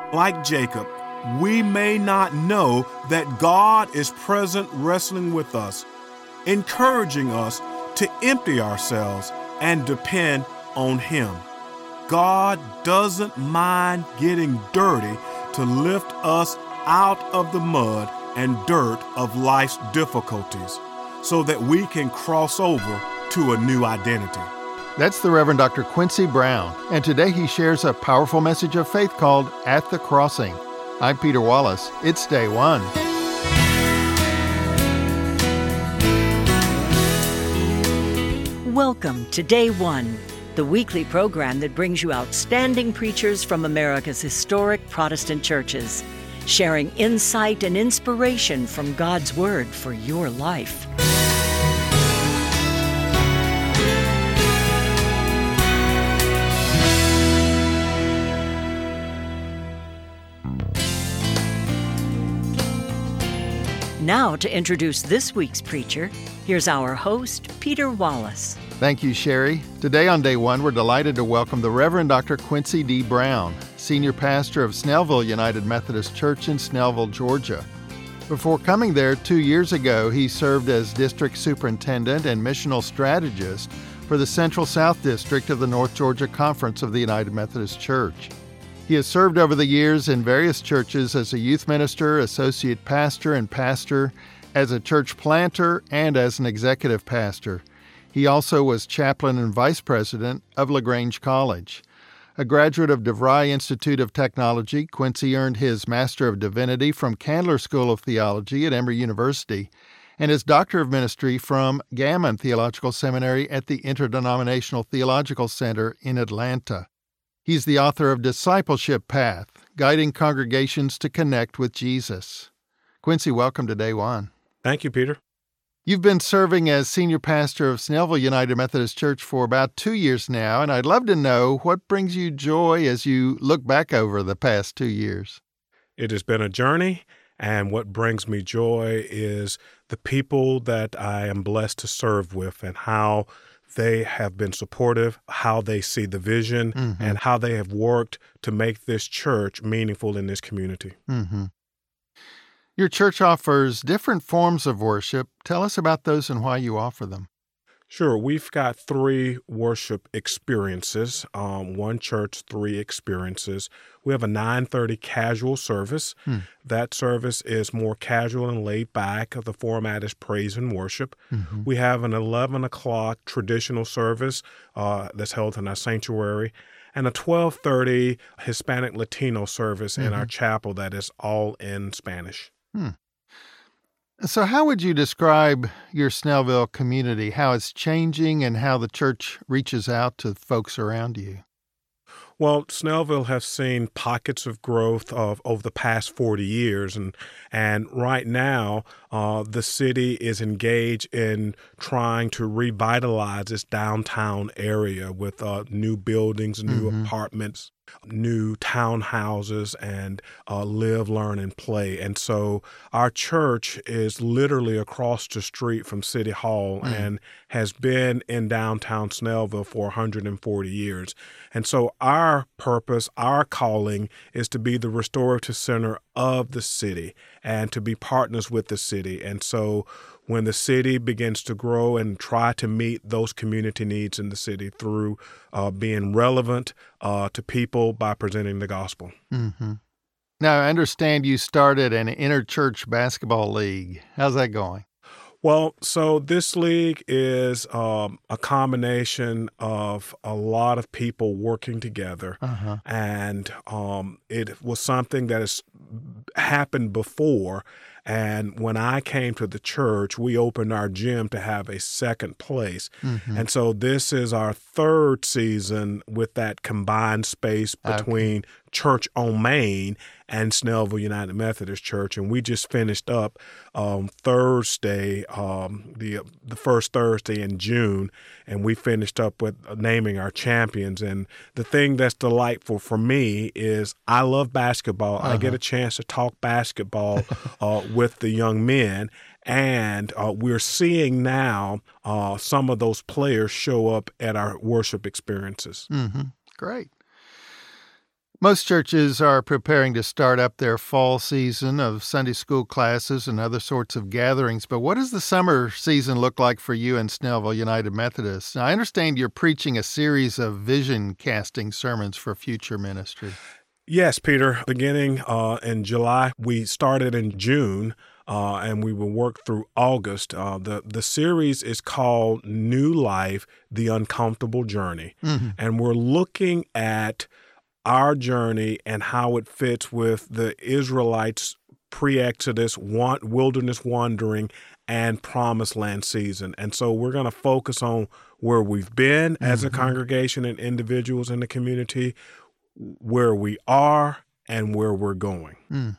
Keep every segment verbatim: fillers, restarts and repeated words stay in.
Like Jacob, we may not know that God is present wrestling with us, encouraging us to empty ourselves and depend on Him. God doesn't mind getting dirty to lift us out of the mud and dirt of life's difficulties so that we can cross over to a new identity. That's the Reverend Doctor Quincy Brown, and today he shares a powerful message of faith called At the Crossing. I'm Peter Wallace. It's Day One. Welcome to Day One, the weekly program that brings you outstanding preachers from America's historic Protestant churches, sharing insight and inspiration from God's Word for your life. Now to introduce this week's preacher, here's our host, Peter Wallace. Thank you, Sherry. Today on Day One, we're delighted to welcome the Reverend Doctor Quincy D. Brown, Senior Pastor of Snellville United Methodist Church in Snellville, Georgia. Before coming there two years ago, he served as District Superintendent and Missional Strategist for the Central South District of the North Georgia Conference of the United Methodist Church. He has served over the years in various churches as a youth minister, associate pastor, and pastor, as a church planter, and as an executive pastor. He also was chaplain and vice president of LaGrange College. A graduate of DeVry Institute of Technology, Quincy earned his Master of Divinity from Candler School of Theology at Emory University and his Doctor of Ministry from Gammon Theological Seminary at the Interdenominational Theological Center in Atlanta. He's the author of Discipleship Path, guiding congregations to connect with Jesus. Quincy, welcome to Day One. Thank you, Peter. You've been serving as senior pastor of Snellville United Methodist Church for about two years now, and I'd love to know what brings you joy as you look back over the past two years. It has been a journey, and what brings me joy is the people that I am blessed to serve with and how they have been supportive, how they see the vision, mm-hmm. and how they have worked to make this church meaningful in this community. Mm-hmm. Your church offers different forms of worship. Tell us about those and why you offer them. Sure. We've got three worship experiences, um, one church, three experiences. We have a nine thirty casual service. Hmm. That service is more casual and laid back. The format is praise and worship. Mm-hmm. We have an eleven o'clock traditional service uh, that's held in our sanctuary, and a twelve thirty Hispanic Latino service mm-hmm. in our chapel that is all in Spanish. Hmm. So how would you describe your Snellville community, how it's changing and how the church reaches out to folks around you? Well, Snellville has seen pockets of growth of over the past forty years, and and right now uh, the city is engaged in trying to revitalize its downtown area with uh, new buildings, new mm-hmm. apartments, new townhouses, and uh, live, learn, and play. And so our church is literally across the street from City Hall mm. and has been in downtown Snellville for one hundred forty years. And so our purpose, our calling is to be the restorative center of the city and to be partners with the city. And so when the city begins to grow and try to meet those community needs in the city through uh, being relevant uh, to people by presenting the gospel. Mm-hmm. Now, I understand you started an interchurch basketball league. How's that going? Well, so this league is um, a combination of a lot of people working together, uh-huh. and um, it was something that has happened before. And when I came to the church, we opened our gym to have a second place. Mm-hmm. And so this is our third season with that combined space between okay. Church on Main and Snellville United Methodist Church. And we just finished up um, Thursday, um, the the first Thursday in June, and we finished up with naming our champions. And the thing that's delightful for me is I love basketball. Uh-huh. I get a chance to talk basketball uh, with the young men. And uh, we're seeing now uh, some of those players show up at our worship experiences. Mm-hmm. Great. Most churches are preparing to start up their fall season of Sunday school classes and other sorts of gatherings, but what does the summer season look like for you in Snellville United Methodist? Now, I understand you're preaching a series of vision-casting sermons for future ministry. Yes, Peter. Beginning uh, in July, we started in June, uh, and we will work through August. Uh, the, the series is called New Life, The Uncomfortable Journey, mm-hmm. and we're looking at our journey and how it fits with the Israelites' pre-Exodus wilderness wandering and promised land season. And so we're going to focus on where we've been mm-hmm. as a congregation and individuals in the community, where we are, and where we're going. Mm.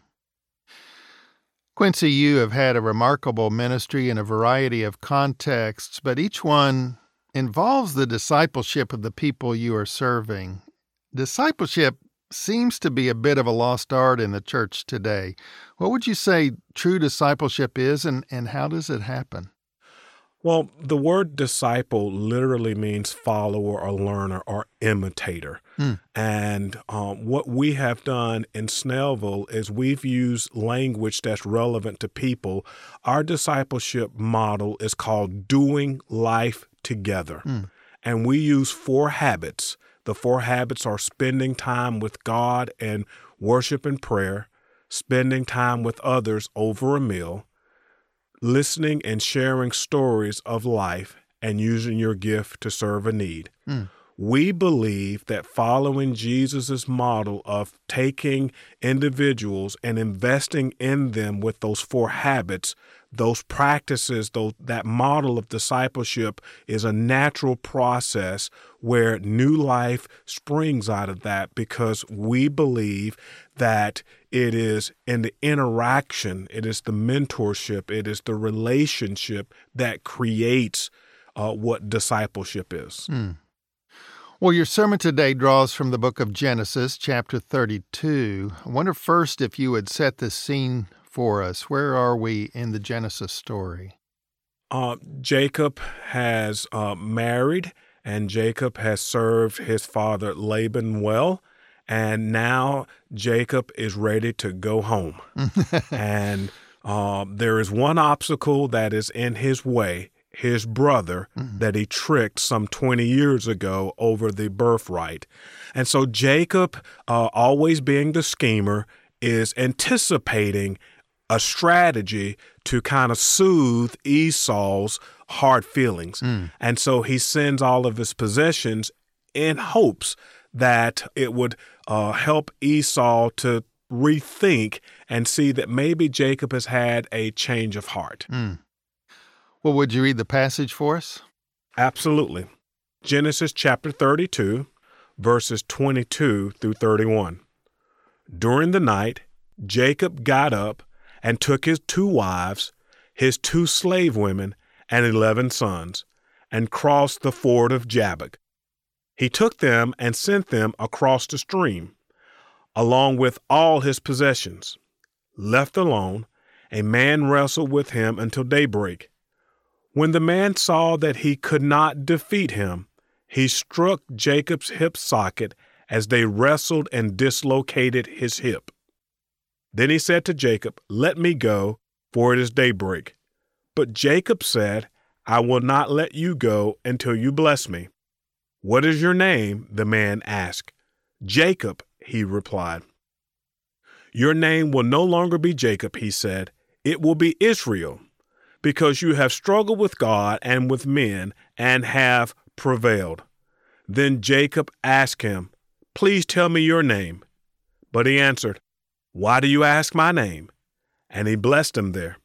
Quincy, you have had a remarkable ministry in a variety of contexts, but each one involves the discipleship of the people you are serving. Discipleship seems to be a bit of a lost art in the church today. What would you say true discipleship is, and, and how does it happen? Well, the word disciple literally means follower or learner or imitator. Hmm. And um, what we have done in Snellville is we've used language that's relevant to people. Our discipleship model is called Doing Life Together. Hmm. And we use four habits. The four habits are spending time with God and worship and prayer, spending time with others over a meal, listening and sharing stories of life, and using your gift to serve a need. Mm. We believe that following Jesus' model of taking individuals and investing in them with those four habits, those practices, those, that model of discipleship is a natural process where new life springs out of that, because we believe that it is in the interaction, it is the mentorship, it is the relationship that creates uh, what discipleship is. Mm. Well, your sermon today draws from the book of Genesis, chapter thirty-two. I wonder first if you would set the scene for us. Where are we in the Genesis story? Uh, Jacob has uh, married, and Jacob has served his father Laban well, and now Jacob is ready to go home. and uh, there is one obstacle that is in his way. His brother mm-hmm. that he tricked some twenty years ago over the birthright. And so Jacob, uh, always being the schemer, is anticipating a strategy to kind of soothe Esau's hard feelings. Mm. And so he sends all of his possessions in hopes that it would uh, help Esau to rethink and see that maybe Jacob has had a change of heart. Mm. Well, would you read the passage for us? Absolutely. Genesis chapter thirty-two, verses twenty-two through thirty-one. During the night, Jacob got up and took his two wives, his two slave women, and eleven sons, and crossed the ford of Jabbok. He took them and sent them across the stream, along with all his possessions. Left alone, a man wrestled with him until daybreak. When the man saw that he could not defeat him, he struck Jacob's hip socket as they wrestled and dislocated his hip. Then he said to Jacob, "Let me go, for it is daybreak." But Jacob said, "I will not let you go until you bless me." "What is your name?" the man asked. "Jacob," he replied. "Your name will no longer be Jacob," he said. "It will be Israel, because you have struggled with God and with men and have prevailed." Then Jacob asked him, "Please tell me your name." But he answered, "Why do you ask my name?" And he blessed him there.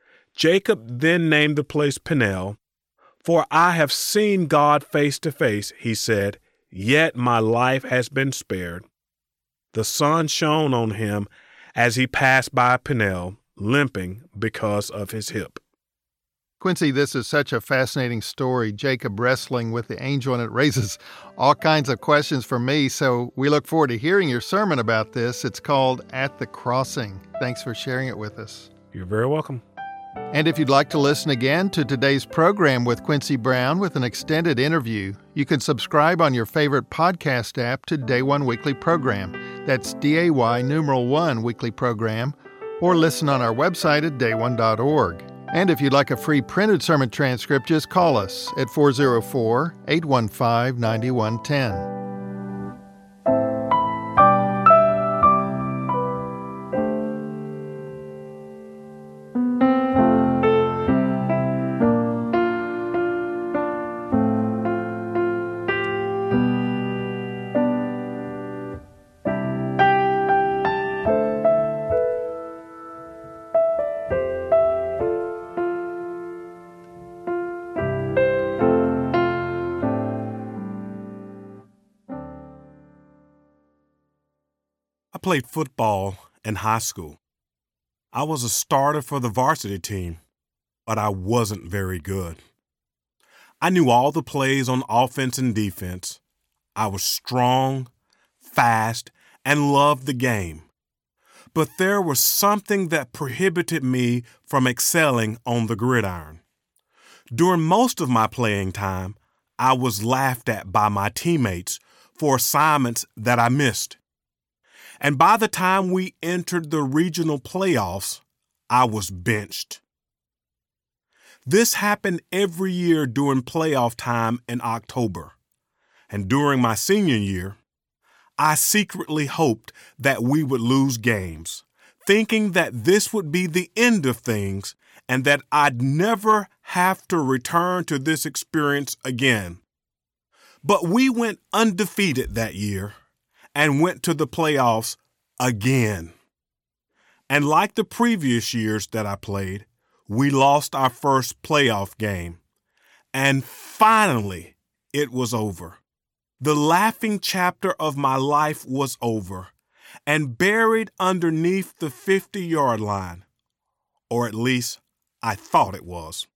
Jacob then named the place Peniel, "For I have seen God face to face," he said, "yet my life has been spared." The sun shone on him as he passed by Peniel, limping because of his hip. Quincy, this is such a fascinating story, Jacob wrestling with the angel, and it raises all kinds of questions for me, so we look forward to hearing your sermon about this. It's called At the Crossing. Thanks for sharing it with us. You're very welcome. And if you'd like to listen again to today's program with Quincy Brown with an extended interview, you can subscribe on your favorite podcast app to Day One Weekly Program. That's D A Y numeral one weekly program, or listen on our website at day one dot org. And if you'd like a free printed sermon transcript, just call us at four oh four, eight one five, nine one one zero. I played football in high school. I was a starter for the varsity team, but I wasn't very good. I knew all the plays on offense and defense. I was strong, fast, and loved the game. But there was something that prohibited me from excelling on the gridiron. During most of my playing time, I was laughed at by my teammates for assignments that I missed. And by the time we entered the regional playoffs, I was benched. This happened every year during playoff time in October. And during my senior year, I secretly hoped that we would lose games, thinking that this would be the end of things and that I'd never have to return to this experience again. But we went undefeated that year and went to the playoffs again. And like the previous years that I played, we lost our first playoff game. And finally, it was over. The laughing chapter of my life was over and buried underneath the fifty-yard line, or at least I thought it was.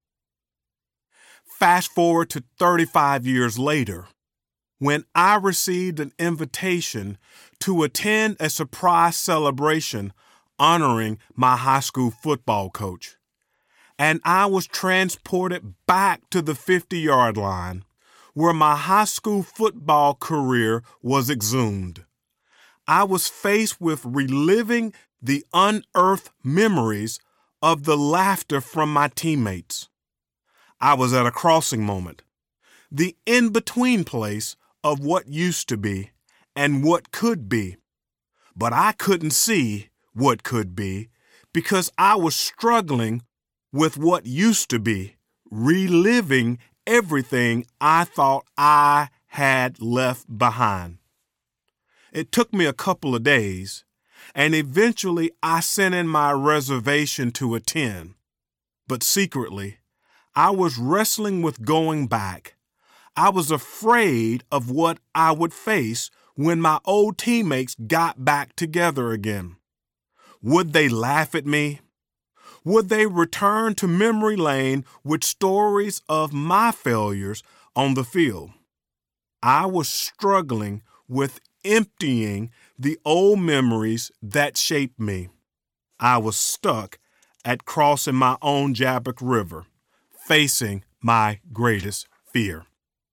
Fast forward to thirty-five years later, when I received an invitation to attend a surprise celebration honoring my high school football coach. And I was transported back to the fifty-yard line, where my high school football career was exhumed. I was faced with reliving the unearthed memories of the laughter from my teammates. I was at a crossing moment, the in-between place of what used to be and what could be. But I couldn't see what could be because I was struggling with what used to be, reliving everything I thought I had left behind. It took me a couple of days, and eventually I sent in my reservation to attend. But secretly, I was wrestling with going back. I was afraid of what I would face when my old teammates got back together again. Would they laugh at me? Would they return to memory lane with stories of my failures on the field? I was struggling with emptying the old memories that shaped me. I was stuck at crossing my own Jabbok River, facing my greatest fear.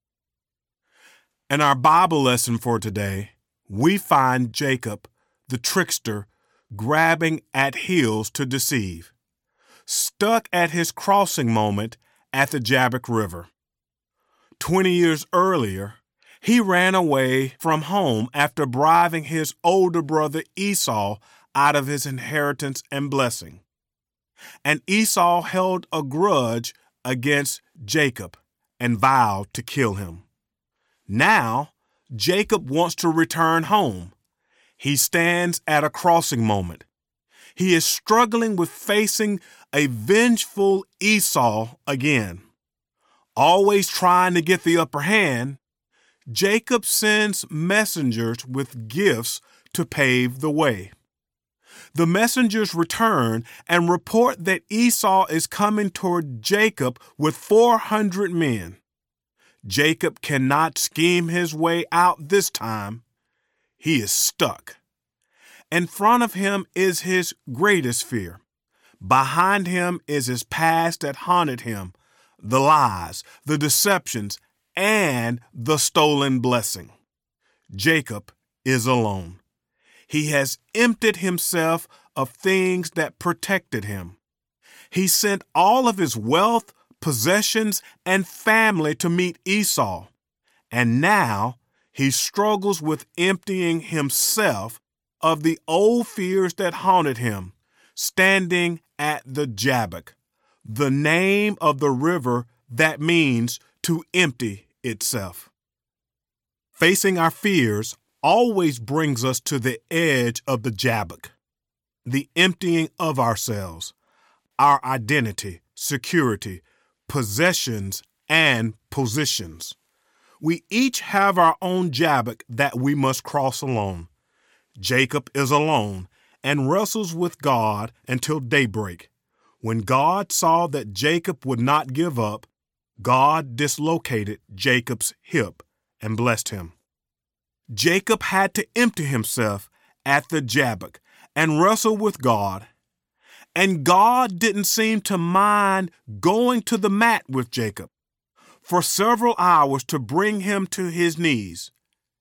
In our Bible lesson for today, we find Jacob, the trickster, grabbing at heels to deceive, stuck at his crossing moment at the Jabbok River. Twenty years earlier, he ran away from home after bribing his older brother Esau out of his inheritance and blessing. And Esau held a grudge against Jacob and vowed to kill him. Now, Jacob wants to return home. He stands at a crossing moment. He is struggling with facing a vengeful Esau again. Always trying to get the upper hand, Jacob sends messengers with gifts to pave the way. The messengers return and report that Esau is coming toward Jacob with four hundred men. Jacob cannot scheme his way out this time. He is stuck. In front of him is his greatest fear. Behind him is his past that haunted him, the lies, the deceptions, and the stolen blessing. Jacob is alone. He has emptied himself of things that protected him. He sent all of his wealth, possessions, and family to meet Esau. And now he struggles with emptying himself of the old fears that haunted him, standing at the Jabbok, the name of the river that means to empty itself. Facing our fears always brings us to the edge of the Jabbok, the emptying of ourselves, our identity, security, possessions, and positions. We each have our own Jabbok that we must cross alone. Jacob is alone and wrestles with God until daybreak. When God saw that Jacob would not give up, God dislocated Jacob's hip and blessed him. Jacob had to empty himself at the Jabbok and wrestle with God. And God didn't seem to mind going to the mat with Jacob for several hours to bring him to his knees.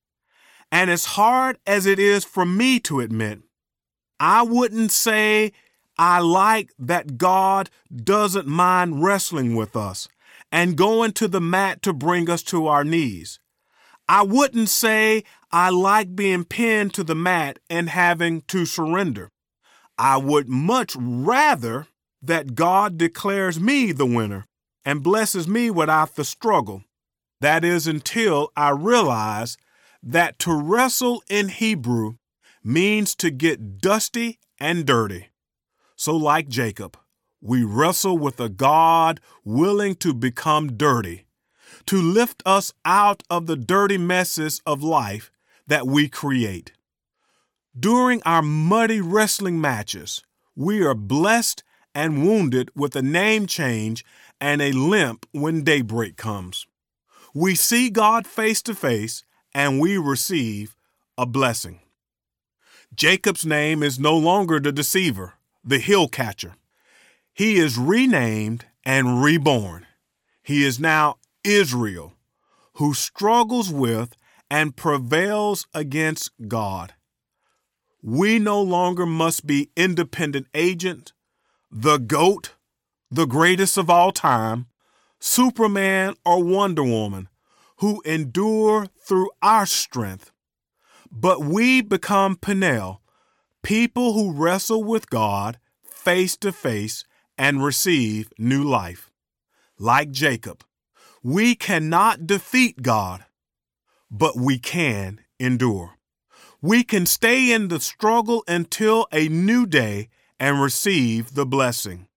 And as hard as it is for me to admit, I wouldn't say I like that God doesn't mind wrestling with us and going to the mat to bring us to our knees. I wouldn't say I like being pinned to the mat and having to surrender. I would much rather that God declares me the winner and blesses me without the struggle. That is until I realize that to wrestle in Hebrew means to get dusty and dirty. So like Jacob, we wrestle with a God willing to become dirty, to lift us out of the dirty messes of life that we create. During our muddy wrestling matches, we are blessed and wounded with a name change and a limp when daybreak comes. We see God face to face and we receive a blessing. Jacob's name is no longer the deceiver, the hill catcher. He is renamed and reborn. He is now Israel, who struggles with and prevails against God. We no longer must be independent agent, the GOAT, the greatest of all time, Superman or Wonder Woman, who endure through our strength. But we become Peniel, people who wrestle with God face to face and receive new life. Like Jacob, we cannot defeat God, but we can endure. We can stay in the struggle until a new day and receive the blessing.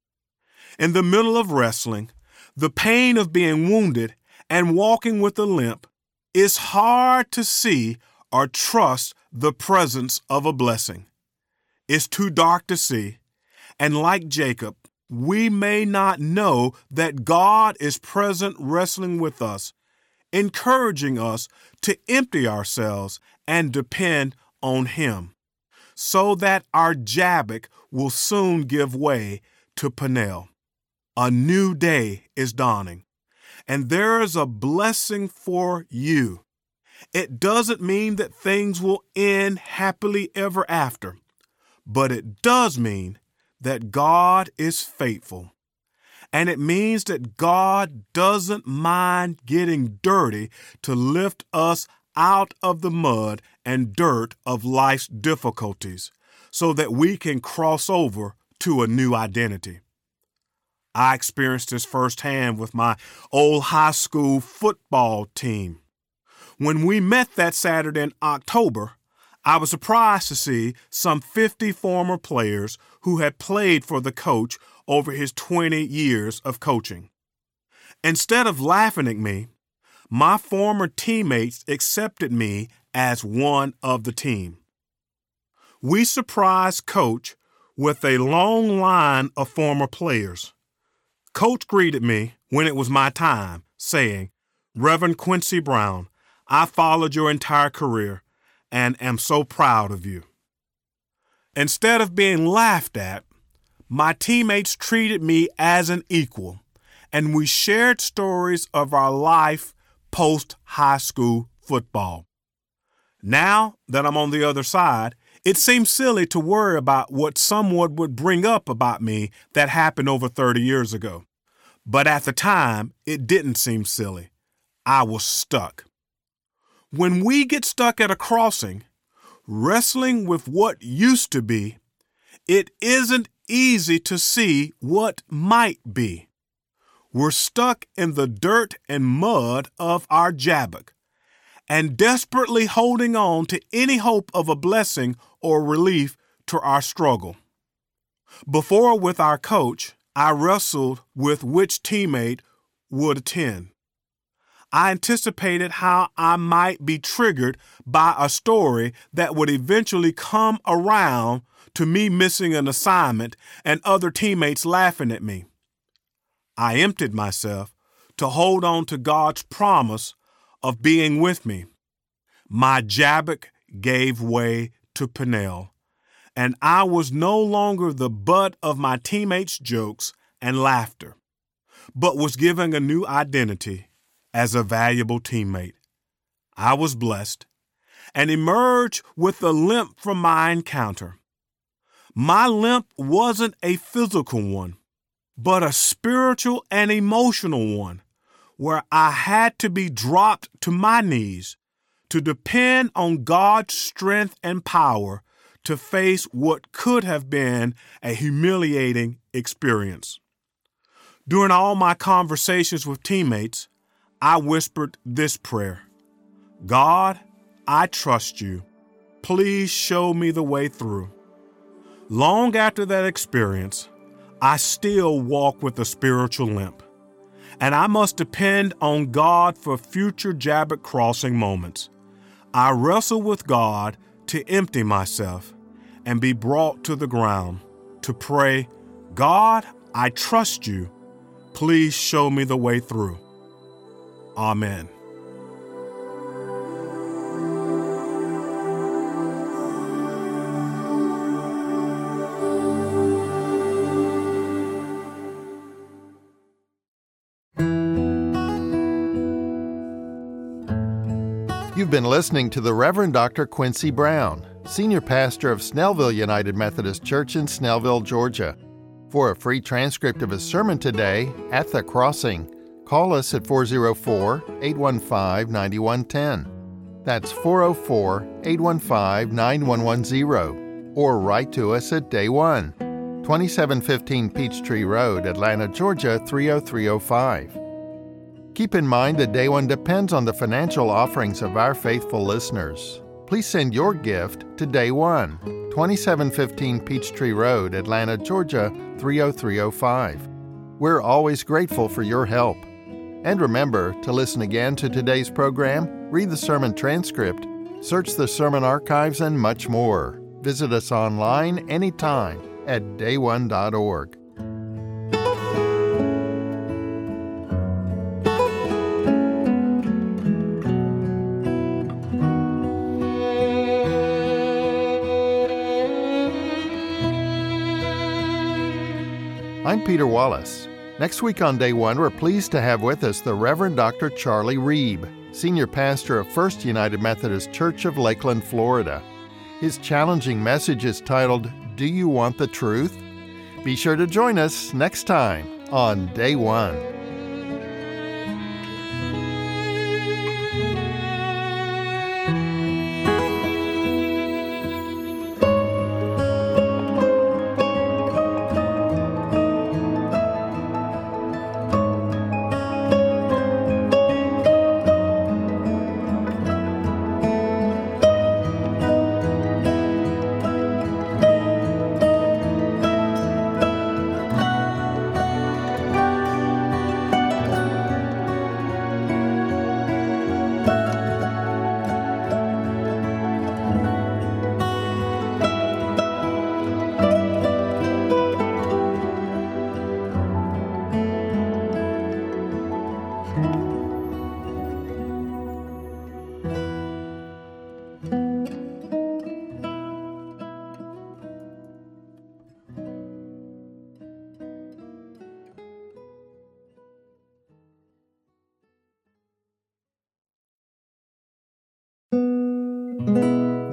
In the middle of wrestling, the pain of being wounded and walking with a limp, it's hard to see or trust the presence of a blessing. It's too dark to see, and like Jacob, we may not know that God is present wrestling with us, encouraging us to empty ourselves and depend on Him, so that our Jabbok will soon give way to Peniel. A new day is dawning, and there is a blessing for you. It doesn't mean that things will end happily ever after, but it does mean that God is faithful. And it means that God doesn't mind getting dirty to lift us out of the mud and dirt of life's difficulties so that we can cross over to a new identity. I experienced this firsthand with my old high school football team. When we met that Saturday in October, I was surprised to see some fifty former players who had played for the coach over his twenty years of coaching. Instead of laughing at me, my former teammates accepted me as one of the team. We surprised Coach with a long line of former players. Coach greeted me when it was my time, saying, "Reverend Quincy Brown, I followed your entire career and am so proud of you." Instead of being laughed at, my teammates treated me as an equal, and we shared stories of our life post-high school football. Now that I'm on the other side, it seems silly to worry about what someone would bring up about me that happened over thirty years ago. But at the time, it didn't seem silly. I was stuck. When we get stuck at a crossing, wrestling with what used to be, it isn't easy to see what might be. We're stuck in the dirt and mud of our Jabbok and desperately holding on to any hope of a blessing or relief to our struggle. Before, with our coach, I wrestled with which teammate would attend. I anticipated how I might be triggered by a story that would eventually come around to me missing an assignment and other teammates laughing at me. I emptied myself to hold on to God's promise of being with me. My Jabbok gave way to Peniel, and I was no longer the butt of my teammates' jokes and laughter, but was given a new identity as a valuable teammate. I was blessed and emerged with a limp from my encounter. My limp wasn't a physical one, but a spiritual and emotional one, where I had to be dropped to my knees to depend on God's strength and power to face what could have been a humiliating experience. During all my conversations with teammates, I whispered this prayer: God, I trust you. Please show me the way through. Long after that experience, I still walk with a spiritual limp, and I must depend on God for future Jabbok crossing moments. I wrestle with God to empty myself and be brought to the ground to pray, God, I trust you. Please show me the way through. Amen. You've been listening to the Reverend Doctor Quincy Brown, Senior Pastor of Snellville United Methodist Church in Snellville, Georgia. For a free transcript of his sermon today, At the Crossing, call us at four oh four, eight one five, nine one one zero. That's four oh four, eight one five, nine one one zero. Or write to us at Day One, twenty-seven fifteen Peachtree Road, Atlanta, Georgia three oh three oh five. Keep in mind that Day One depends on the financial offerings of our faithful listeners. Please send your gift to Day One, twenty-seven fifteen Peachtree Road, Atlanta, Georgia three oh three oh five. We're always grateful for your help. And remember to listen again to today's program, read the sermon transcript, search the sermon archives, and much more. Visit us online anytime at day one dot org. I'm Peter Wallace. Next week on Day One, we're pleased to have with us the Reverend Doctor Charlie Reeb, Senior Pastor of First United Methodist Church of Lakeland, Florida. His challenging message is titled, Do You Want the Truth? Be sure to join us next time on Day One.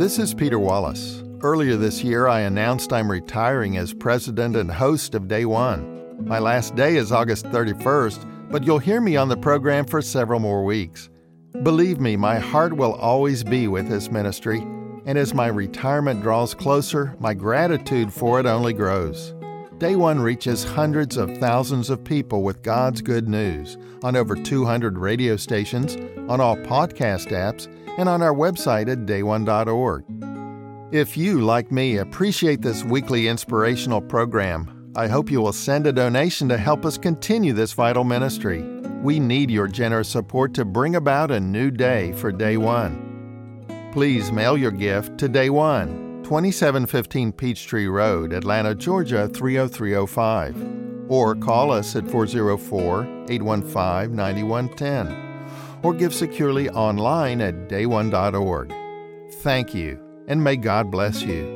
this is Peter Wallace. Earlier this year, I announced I'm retiring as president and host of Day One. My last day is August thirty-first, but you'll hear me on the program for several more weeks. Believe me, my heart will always be with this ministry, and as my retirement draws closer, my gratitude for it only grows. Day One reaches hundreds of thousands of people with God's good news on over two hundred radio stations, on all podcast apps, and on our website at day one dot org. If you, like me, appreciate this weekly inspirational program, I hope you will send a donation to help us continue this vital ministry. We need your generous support to bring about a new day for Day One. Please mail your gift to Day One, twenty-seven fifteen Peachtree Road, Atlanta, Georgia three oh three oh five, or call us at four oh four, eight one five, nine one one zero, or give securely online at day one dot org. Thank you, and may God bless you.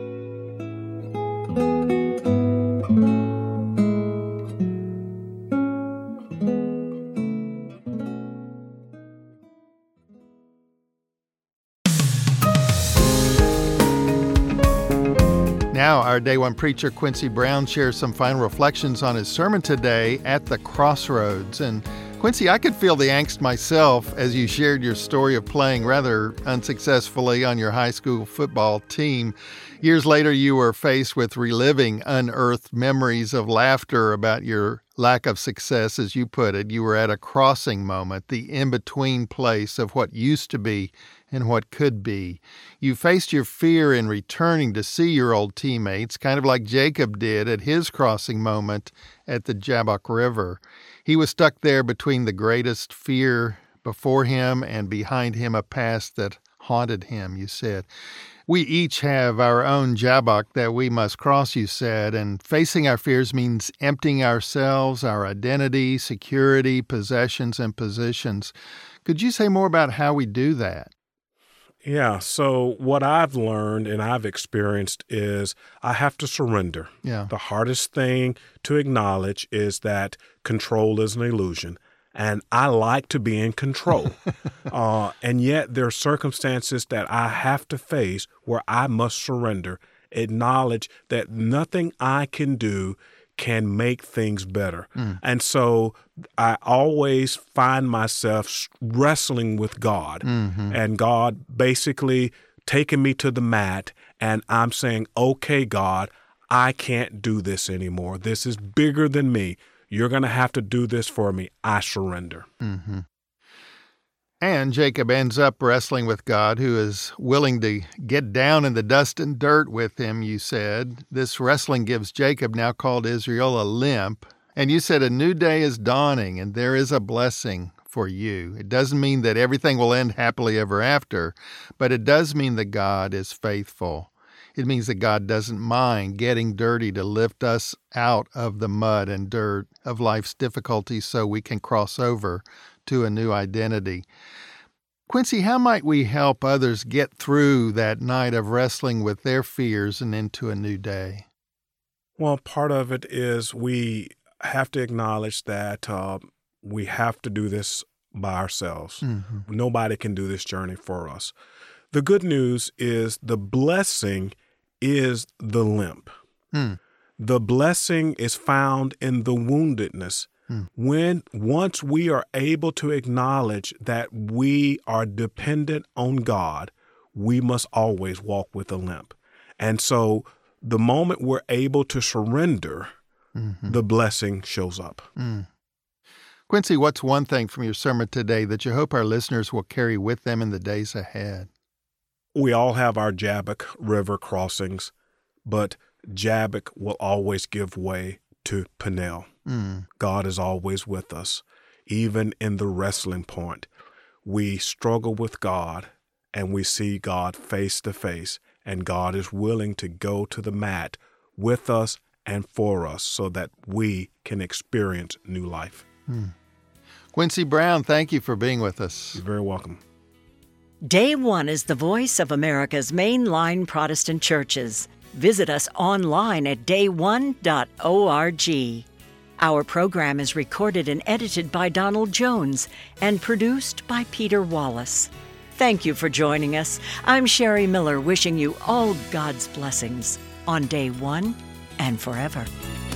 Now, our Day One preacher, Quincy Brown, shares some final reflections on his sermon today, At the Crossroads. And Quincy, I could feel the angst myself as you shared your story of playing rather unsuccessfully on your high school football team. Years later, you were faced with reliving unearthed memories of laughter about your lack of success, as you put it. You were at a crossing moment, the in-between place of what used to be and what could be. You faced your fear in returning to see your old teammates, kind of like Jacob did at his crossing moment at the Jabbok River. He was stuck there between the greatest fear before him and behind him a past that haunted him, you said. We each have our own Jabbok that we must cross, you said, and facing our fears means emptying ourselves, our identity, security, possessions, and positions. Could you say more about how we do that? Yeah, so what I've learned and I've experienced is I have to surrender. Yeah. The hardest thing to acknowledge is that control is an illusion. And I like to be in control. uh, and yet there are circumstances that I have to face where I must surrender, acknowledge that nothing I can do can make things better. Mm. And so I always find myself wrestling with God, mm-hmm. and God basically taking me to the mat, and I'm saying, okay, God, I can't do this anymore. This is bigger than me. You're going to have to do this for me. I surrender. Mm-hmm. And Jacob ends up wrestling with God, who is willing to get down in the dust and dirt with him, you said. This wrestling gives Jacob, now called Israel, a limp. And you said a new day is dawning, and there is a blessing for you. It doesn't mean that everything will end happily ever after, but it does mean that God is faithful. It means that God doesn't mind getting dirty to lift us out of the mud and dirt of life's difficulties so we can cross over to a new identity. Quincy, how might we help others get through that night of wrestling with their fears and into a new day? Well, part of it is we have to acknowledge that uh, we have to do this by ourselves. Mm-hmm. Nobody can do this journey for us. The good news is the blessing is the limp. Mm. The blessing is found in the woundedness. Mm. When once we are able to acknowledge that we are dependent on God, we must always walk with a limp. And so the moment we're able to surrender, mm-hmm. the blessing shows up. Mm. Quincy, what's one thing from your sermon today that you hope our listeners will carry with them in the days ahead? We all have our Jabbok River crossings, but Jabbok will always give way to Peniel. Mm. God is always with us. Even in the wrestling point, we struggle with God and we see God face to face, and God is willing to go to the mat with us and for us so that we can experience new life. Mm. Quincy Brown, thank you for being with us. You're very welcome. Day One is the voice of America's mainline Protestant churches. Visit us online at day one dot org. Our program is recorded and edited by Donald Jones and produced by Peter Wallace. Thank you for joining us. I'm Sherry Miller, wishing you all God's blessings on day one and forever.